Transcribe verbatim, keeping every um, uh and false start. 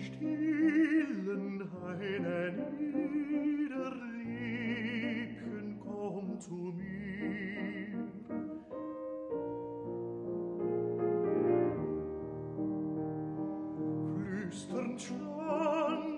stillen Haine niederliegen, komm zu mir. Flüsternd stand